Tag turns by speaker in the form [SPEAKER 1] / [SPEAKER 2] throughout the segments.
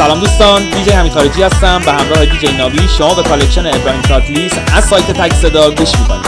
[SPEAKER 1] سلام دوستان، دیجی حمید خارجی هستم. به همراه دیجی نابی شما به کالکشن ابراهیم تاتلیس از سایت تک صدا گوش میکنید.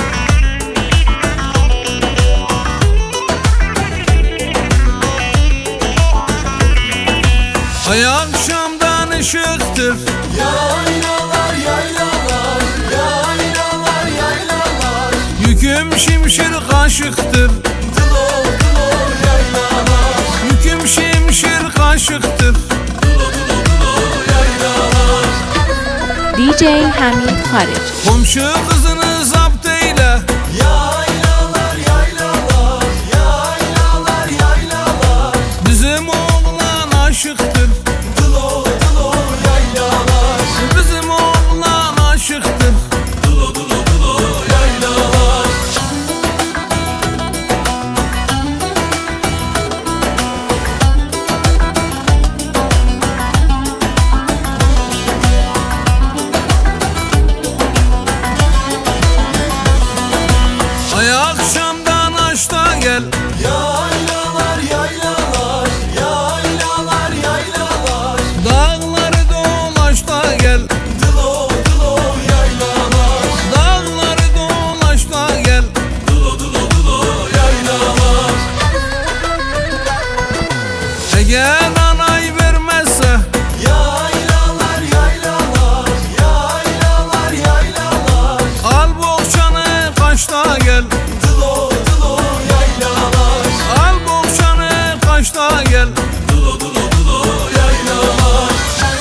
[SPEAKER 2] Ay akşamdan ışıktır.
[SPEAKER 3] Yaylalar yaylalar, yaylalar yaylalar.
[SPEAKER 2] Yüküm şimşir kaşıktır.
[SPEAKER 3] Dılo dılo yaylalar.
[SPEAKER 2] Yüküm şimşir kaşıktır.
[SPEAKER 3] Dılo dılo dılo yaylalar.
[SPEAKER 4] DJ Hamid Khariji.
[SPEAKER 2] Komşu kızını zapt eyle.
[SPEAKER 3] Yaylalar yaylalar, yaylalar yaylalar.
[SPEAKER 2] Bizim oğlan aşıktır.
[SPEAKER 3] Dılo dılo yaylalar.
[SPEAKER 2] Bizim oğlan aşıktır.
[SPEAKER 3] Dılo dılo dılo yaylalar.
[SPEAKER 2] Ay akşamdan aşta gel.
[SPEAKER 3] Yaylalar yaylalar, yaylalar yaylalar.
[SPEAKER 2] Dağları dolaş da gel.
[SPEAKER 3] Dılo dılo yaylalar.
[SPEAKER 2] Dağları dolaş da gel.
[SPEAKER 3] Dılo dılo dılo yaylalar.
[SPEAKER 2] Eğer anay vermezse
[SPEAKER 3] Yaylalar yaylalar, yaylalar yaylalar.
[SPEAKER 2] al bohçanı kaçta gel.
[SPEAKER 3] Dılo dılo yaylalar.
[SPEAKER 2] Al bohçanı kaçta gel.
[SPEAKER 3] Dılo dılo dılo yaylalar.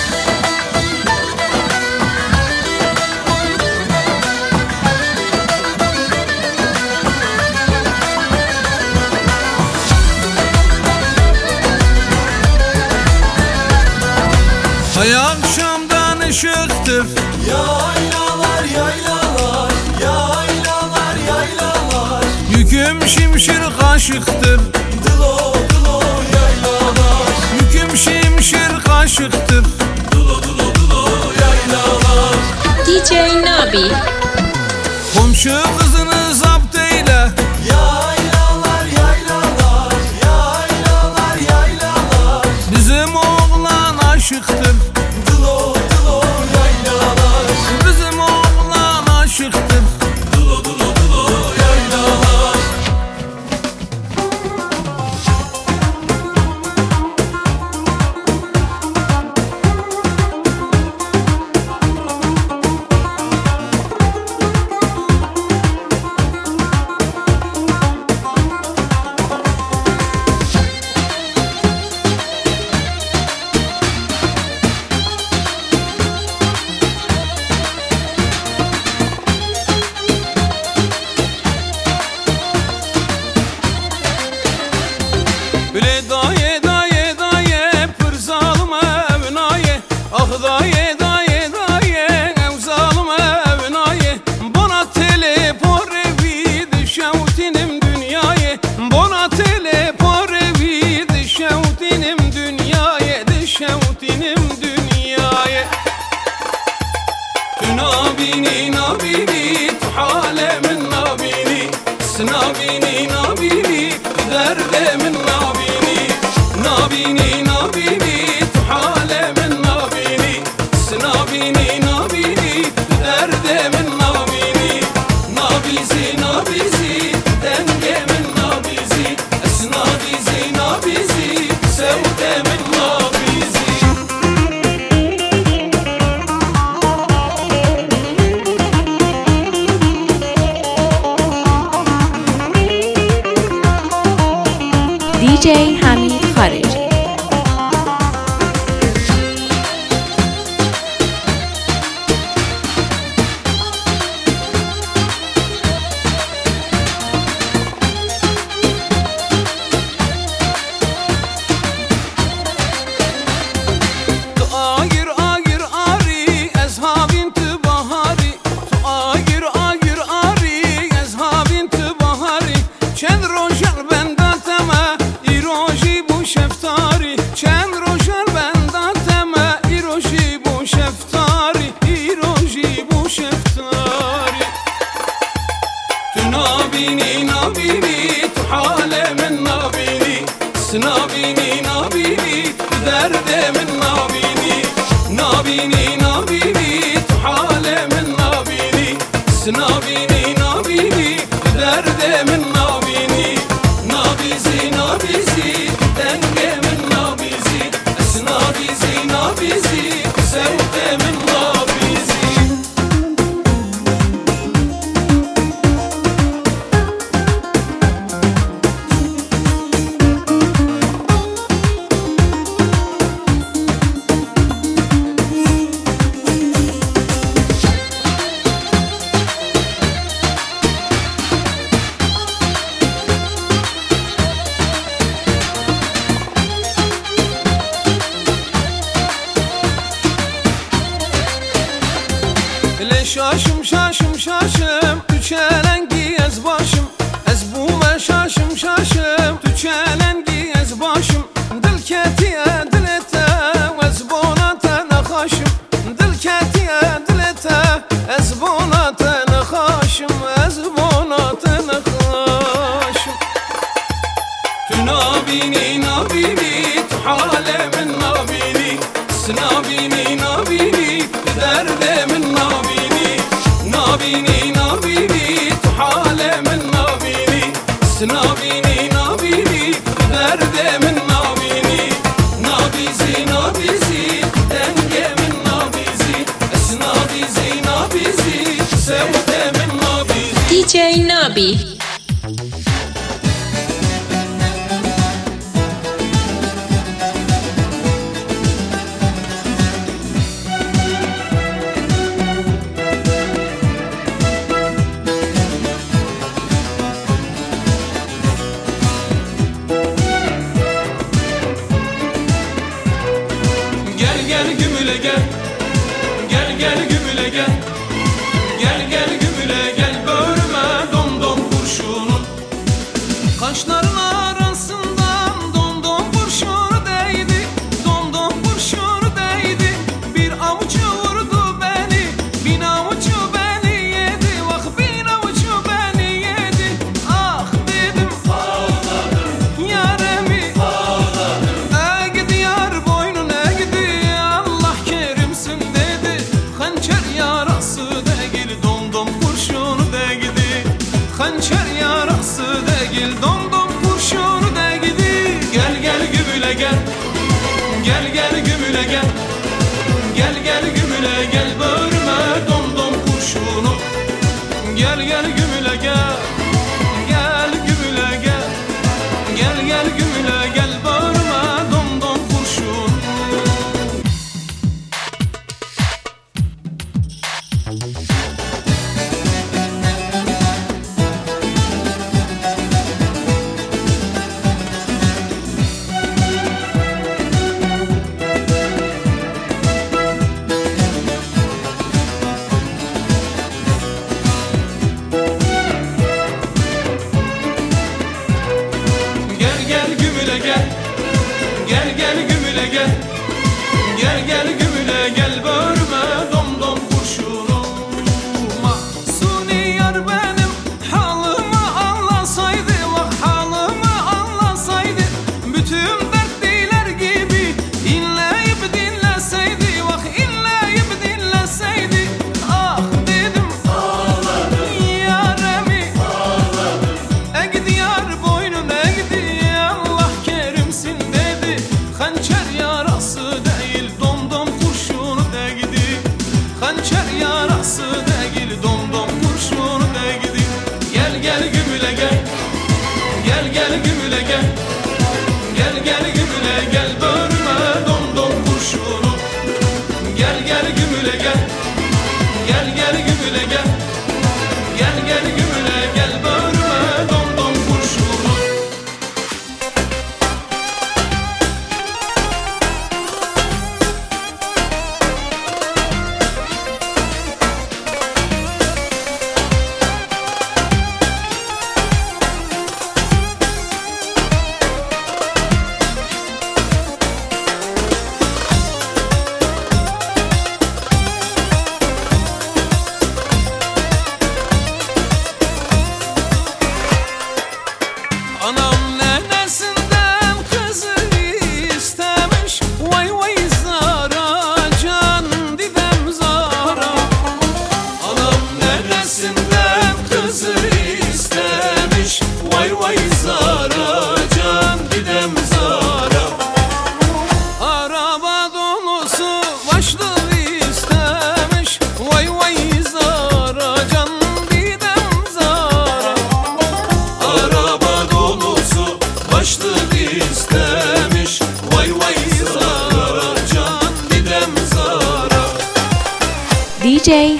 [SPEAKER 2] Ay akşamdan ışıktır.
[SPEAKER 3] Yaylalar yaylalar, yaylalar yaylalar.
[SPEAKER 2] Yüküm şimşir kaşıktır.
[SPEAKER 3] Dılo dılo yaylalar.
[SPEAKER 2] Yüküm şimşir kaşıktır.
[SPEAKER 3] Dılo dılo dılo yaylalar.
[SPEAKER 4] DJ Nabi.
[SPEAKER 2] Komşu kızını zapt eyle.
[SPEAKER 3] Yaylalar yaylalar, yaylalar yaylalar.
[SPEAKER 2] Bizim oğlan aşıktır.
[SPEAKER 3] Dılo dılo yaylalar.
[SPEAKER 2] Bizim oğlan aşıktır.
[SPEAKER 3] Dılo dılo dılo yaylalar.
[SPEAKER 2] Bile daye daye daye pır zalim evnaye. Ah daye daye daye ev zalim evnaye. Bana teleporevi düşevtinim dünyaya. Bana teleporevi düşevtinim dünyaya. Düşevtinim dünyaya. Nabini nabini tuhale min nabini. Snabini nabini derde min nabini. Nabini nabini tuhale min nabini. Snabini nabini derde min nabini. Nabizi nabizi denge min nabizi. Esnabizi nabizi sevde min nabizi.
[SPEAKER 4] DJ Hamid Khariji.
[SPEAKER 2] تو آگیر آگیر آری از هاوین تو بهاری. تو آگیر آگیر آری از هاوین تو بهاری. چند روشل بنداتما ایروژی بو شفتاری. چند روشل بنداتما ایروژی بو شفتاری. ایروژی بو شفتاری. تو نابینی نابینی تو حال من نابینی. نابینی نابینی تو درد من نابینی. Nabini nabini derdemin nabini Nabizi nabizi dengemin nabizi Nabizi nabizi sevdemin nabizi Şaşım şaşım şaşım Tüçelengi ez başım Ez bume şaşım şaşım Tüçelengi ez başım Dil ketiye dilete Ez bonate nekhaşım Dil ketiye dilete Ez bonate nekhaşım Ez bonate nekhaşım Tu nabini nabini Tu halemin nabini Nabini nabini derdemin nabini Nabini nabini tu halemin nabini Nabini nabini derdemin nabini Nabizi nabizi dengemin nabizi Nabizi nabizi sevdemin nabizi
[SPEAKER 4] DJ Nabi.
[SPEAKER 2] Gel gümüle gel Gel gel gümüle gel Gel gel gümüle gel Böğrüme domdom kurşunun Kaşların arasından domdom kurşunu değdi Domdom kurşunu değdi Bir avucu vurdu beni Bin avucu beni yedi Vah bin avucu beni yedi Ah dedim ağladım Yaremi ağladım Eğdi yar boynun eğdi Allah kerimsin dedi Hançer yarası değil domdom kurşunu değdi Hançer yarası değil domdom kurşunu değdi Gel gel gümüle gel Gel gel gümüle gel Gel gel gümüle gel Böğrüme domdom kurşunu Gel gel gümüle gel Gel gümüle gel Gel gel gümüle gel Böğrüme domdom kurşunu Gel gel gümüle gel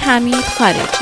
[SPEAKER 4] حمید خارجی.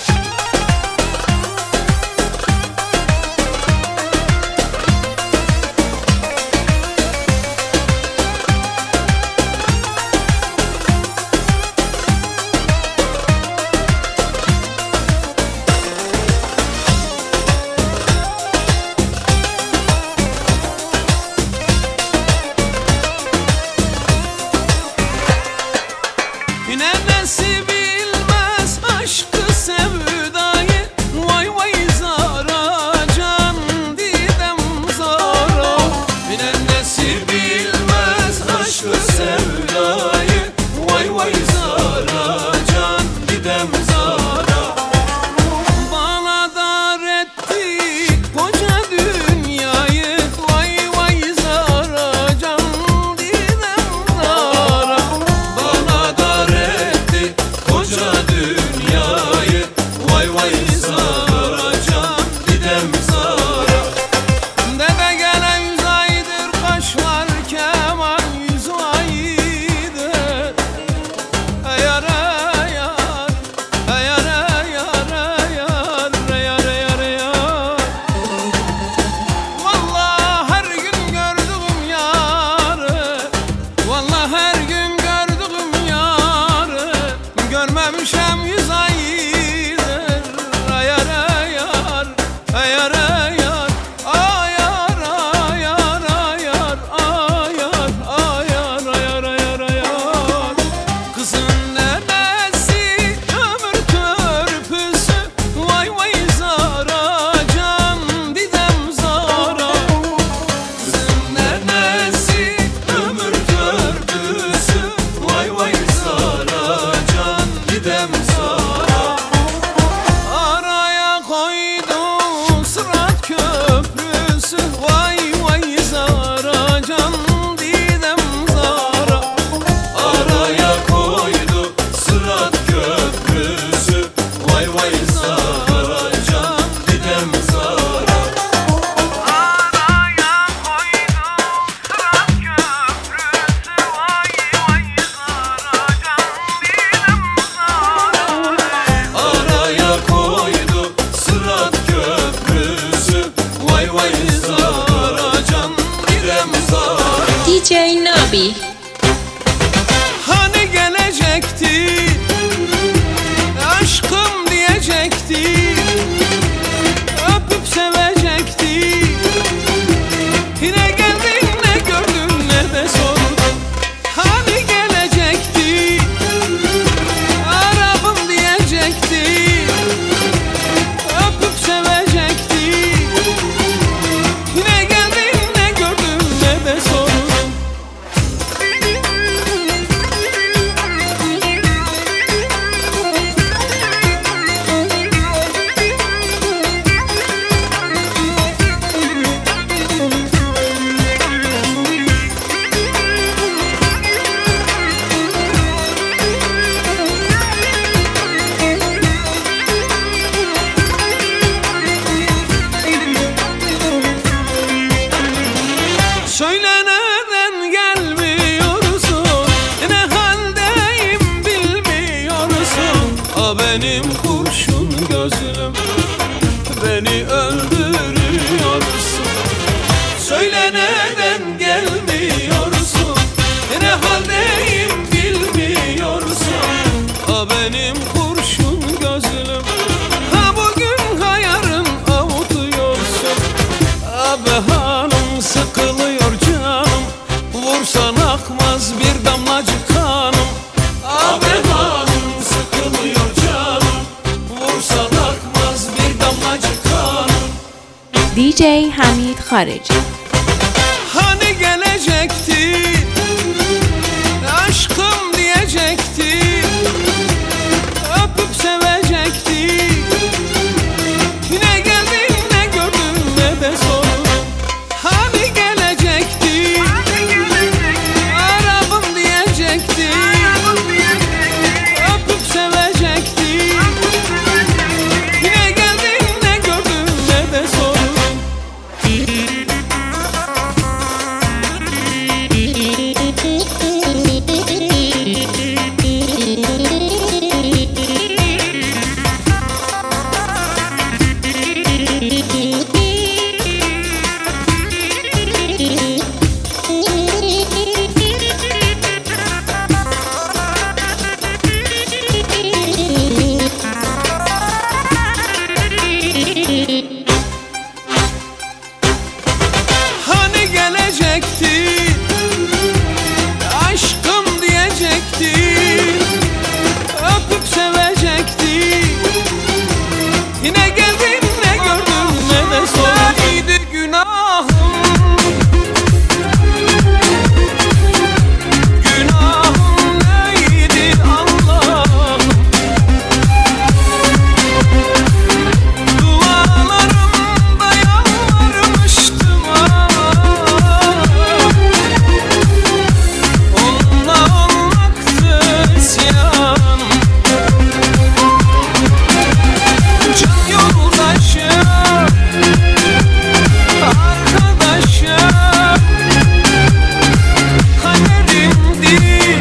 [SPEAKER 2] Yine nesi bilmez aşkı sevdayı. Vay vay zara can didem zara. Yine nesi bilmez aşkı sevdayı. Vay vay zara can didem zara. Bana dar etti koca dünyayı. Vay vay zara can didem zara. Bana dar etti koca dünyayı. Vay vay zara can didem zara. Dede gele 100 aydır kaşlar keman 100 aydır. Yar yar yar yar yar yar yar. Vallahi her gün gördüğüm yarı. Vallahi her gün gördüğüm yarı. Görmemişem 100 aydır. Yar yar yar yar. Ayar ayar ayar ayar ayar ayar ayar ayar. Kızın nenesi ömür törpüsü. Vay vay zara can didem zara. Kızın nenesi ömür törpüsü. Vay vay zara can didem zara. Araya koydu Sırat Köprüsü. Vay vay zara can didem zara. Araya koydu Sırat Köprüsü. Vay vay zara can didem zara. Araya koydu Sırat Köprüsü. Vay vay zara can didem zara. Araya koydu Sırat Köprüsü. Vay vay zara can didem zara.
[SPEAKER 4] DJ Nabi.
[SPEAKER 2] Hani gelecekti, aşkım diyecekti, öpüp sevecekti. Yine geldin ne gördün ne de sordun. Hani gelecekti, Arap'ım diyecekti, öpüp sevecekti. Yine geldin ne gördün ne de sordun. Söyle neden gelmiyorsun? Ne haldeyim bilmiyorsun? A benim kurşun gözlüm, beni öldürüyorsun. Söyle neden gelmiyorsun? Ne haldeyim bilmiyorsun? A benim kurşun gözlüm. Ha bugün ha yarın avutuyorsun. Abi hanım sıkılıyor canım. Vursan akmaz bir damlacık kanım. Abi hanım sıkılıyor canım. Vursan akmaz bir damlacık kanım.
[SPEAKER 4] DJ حمید خارجی.
[SPEAKER 2] Hani gelecekti, aşkım diyecekti, öpüp sevecekti. Yine geldin ne gördün ne de sordun. Hani gelecekti, Arap'ım diyecekti, öpüp sevecekti. Yine geldin ne gördün ne de sordun. Ne geldim ne gördüm ne de sordum. Neydi günahım? Günahım neydi Allah'ım? Dualarımda yalvarmıştım onunla olmaktı isyanım. Can yoldaşım, arkadaşım, kaderimdi.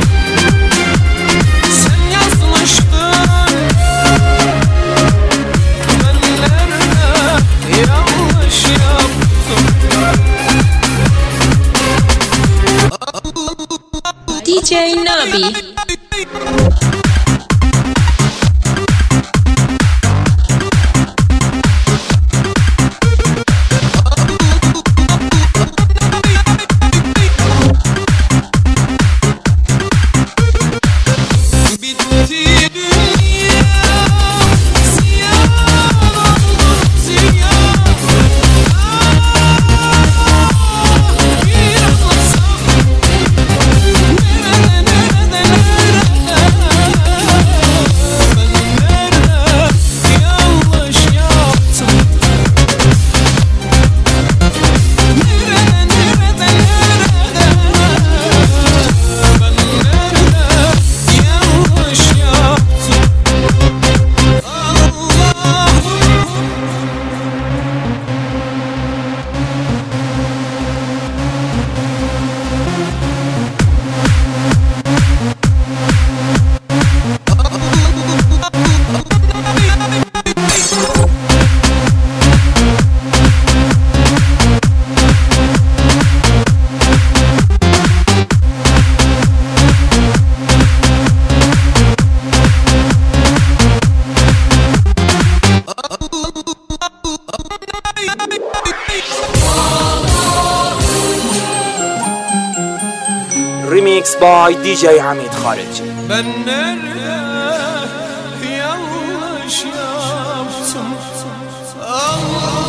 [SPEAKER 2] Sen yazmıştın, ben nerede yanlış yaptım?
[SPEAKER 4] DJ Nabi.
[SPEAKER 2] Bitti dünya, ziyan oldu ziyan. Bir anlatsam nerede ben nerede yanlış yaptım? Nerede ben nerede yanlış yaptım? Allah'ım.
[SPEAKER 5] Remix by DJ Hamid Khariji.
[SPEAKER 2] Ben nerede yanlış yaptım? Allah